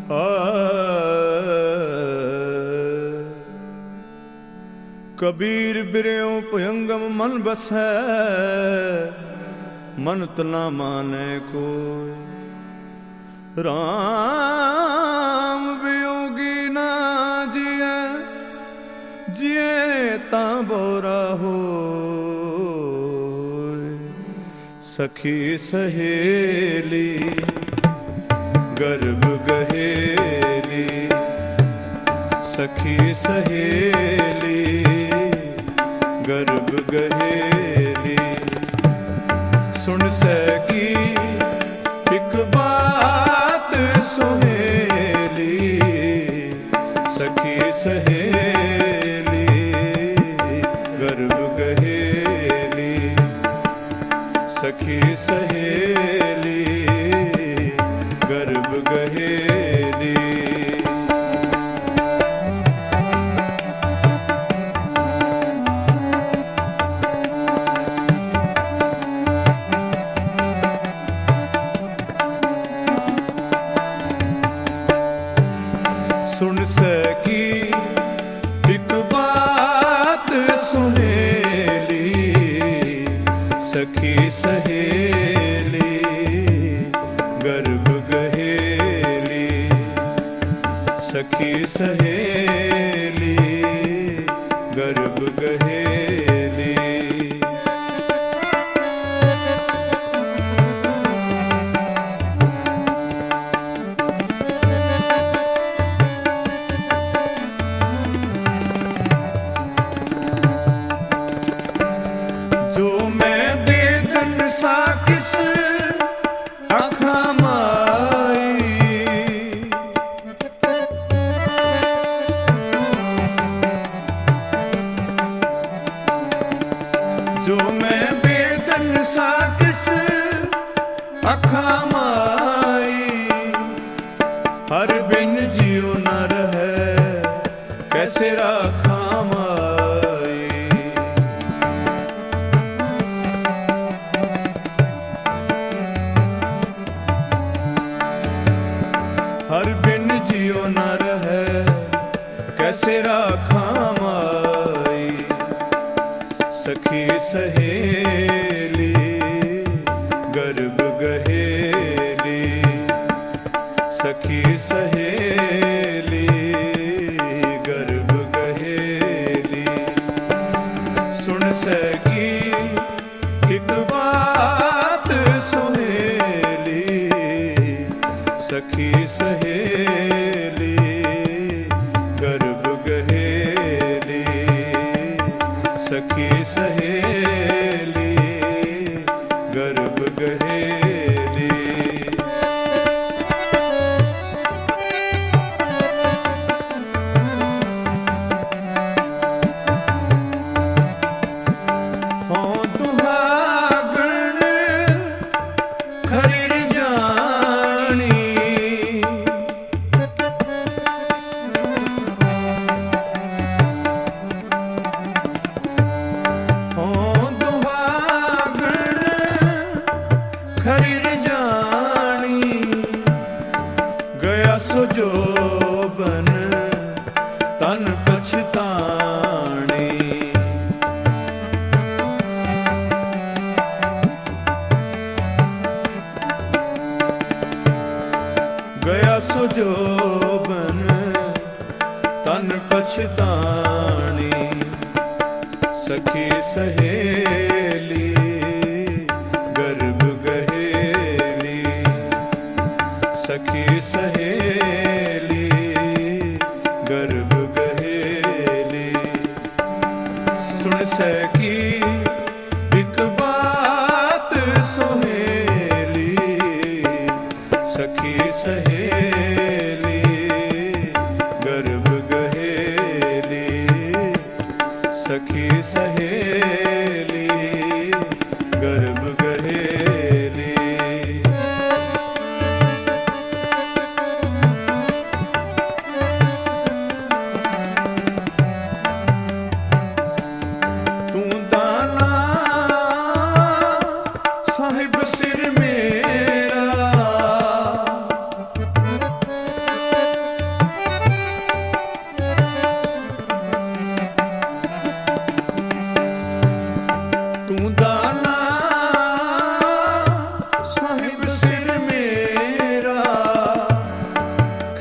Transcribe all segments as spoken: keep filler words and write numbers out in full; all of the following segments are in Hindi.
कबीर बिरयो भयंगम मन बसै, मन तना माने कोई। राम वियोगी ना जिए, जिए ता बोरा हो। सखी सहेली गर्भ गहेली, सखी सहेली गर्भ गहेली। सुन सकी एक बात सुहेली, सखी सहेली गर्भ गहेली, सखी सहेली गर्भ गहेली। सुन सकी एक बात सुहेली, सखी सहेली गर्भ गहेली, सखी सहेली गर्भ गहेली। जो मैं बेदन सा किस आँखा माई, जो मैं बेदन सा किस आँखा माई। हर बिन जियो न रहे कैसे राखा माई। हर बिन जियो न रहे कैसे राखा माई। सखी सहेली गर्भ गहेली, सखी सहेली गर्भ गहेली। सुन सकी एक बात सुहेली, सखी सहेली गर्भ गहेली, सखी सहेली गर्भ गहेली। हो दुहागण खरीर जानी, हो दुहागण खरीर जानी। गया सो जोबन तन पछतानी। गया सो जोबन तन पछतानी। सखी सहेली गर्भ गहेली, सखी सहेली गर्भ गहेली। सुन सकी एक बात सुहेली, सखी सहेली गर्भ गहेली, सखी सहेली गर्भ गहेली। तू दाना साहिब सिर मेरा,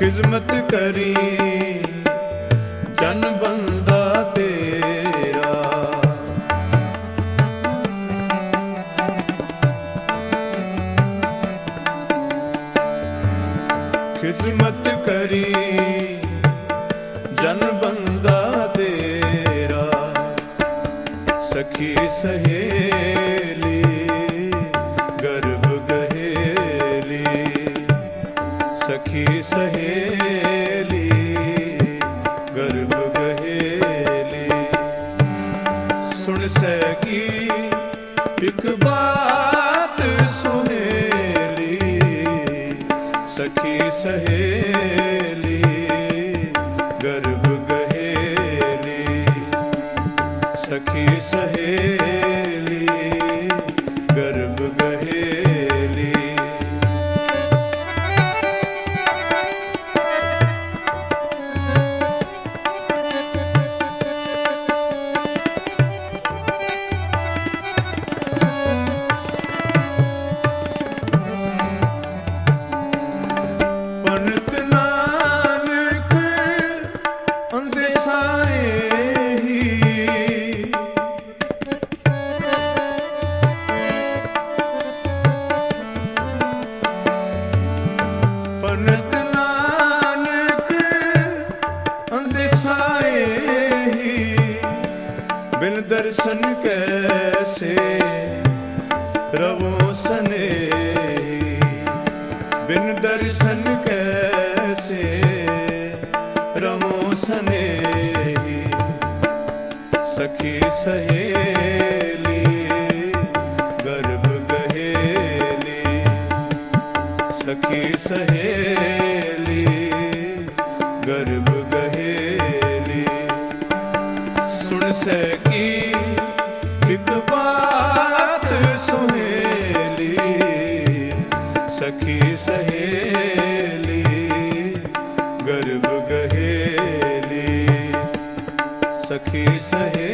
खिजमत करी जन बंदा तेरा। खिजमत करी जन बंदा तेरा, सखी सहेली गर्भ गहेली, सखी सहेली गर्भ गहेली। सुन सकी एक बात सुहेली, सखी सहेली गर्भ गहेली, सखी सहेली गर्भ गहेली। पंडित नानक अंदेसाए ही, पंडित नानक अंदेसाए ही, बिन दर्शन कैसे रवो सनेही, बिन दर्शन कैसे रवो सनेही। सखी सहेली गर्भ गहेली, सखी सहेली गर्भ गहेली। सुन सकी एक बात सुहेली, सखी सहेली गर्भ गहेली, सखी सहेली